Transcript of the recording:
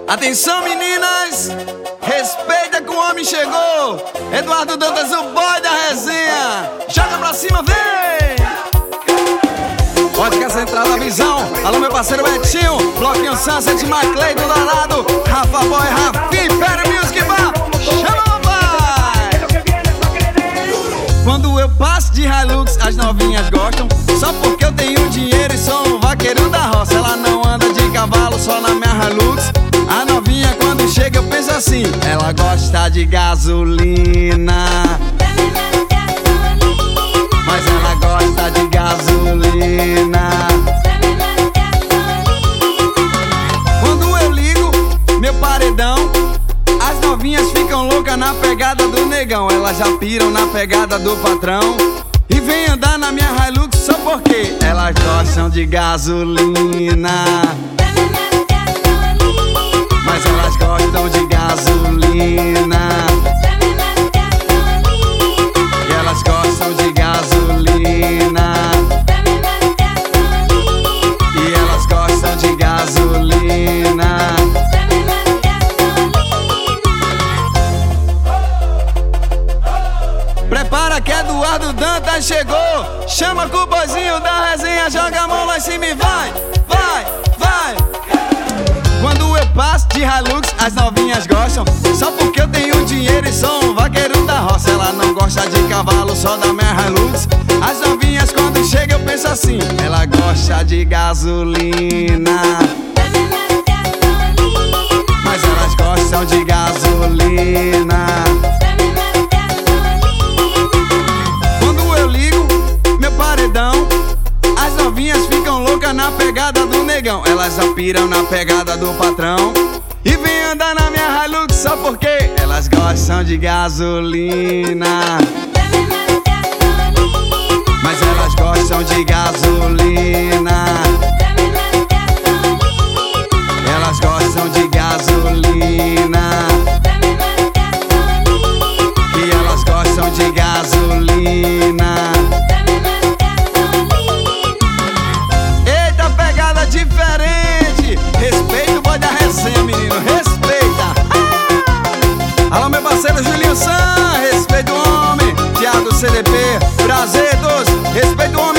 Atenção, meninas, respeita que o homem chegou. Eduardo Dantas, o boy da resenha. Joga pra cima, vem! Ótica Central da Visão. Alô, meu parceiro Betinho, Bloquinho Sunset, Maclay do Dourado, Rafa Boy, Rafi, Perry Music Bar. Chama, pai! Quando eu passo de Hilux, as novinhas gostam. Só porque eu tenho dinheiro e sou um vaqueiro da roça. Ela não anda de cavalo, só na minha Hilux. A novinha quando chega eu penso assim: ela gosta de gasolina, mas ela gosta de gasolina. Quando eu ligo meu paredão, as novinhas ficam loucas na pegada do negão. Elas já piram na pegada do patrão e vem andar na minha Hilux só porque elas gostam de gasolina. Mas elas gostam de gasolina. E elas gostam de gasolina. E elas gostam de gasolina. Prepara que Eduardo Dantas chegou. Chama com o boizinho da resenha, joga a mão lá em cima e vai, vai, vai. Quando eu passo de Hilux, as novinhas gostam. Só porque eu tenho dinheiro e sou um vaqueiro da roça. Ela não gosta de cavalo, só da minha Hilux. As novinhas quando chegam eu penso assim: ela gosta de gasolina. Mas elas gostam de gasolina. Quando eu ligo meu paredão, as novinhas ficam loucas na pegada do negão. Elas já piram na pegada do patrão e vem andar na minha Hilux só porque elas gostam de gasolina. Mas elas gostam de gasolina. Elas gostam de gasolina. E elas gostam de gasolina. Eita, pegada diferente. Respeita o boy da resenha, menino, respeita. Alô, meu parceiro Julinho San, respeita o homem. Thiago CDP, prazer, respeita o homem.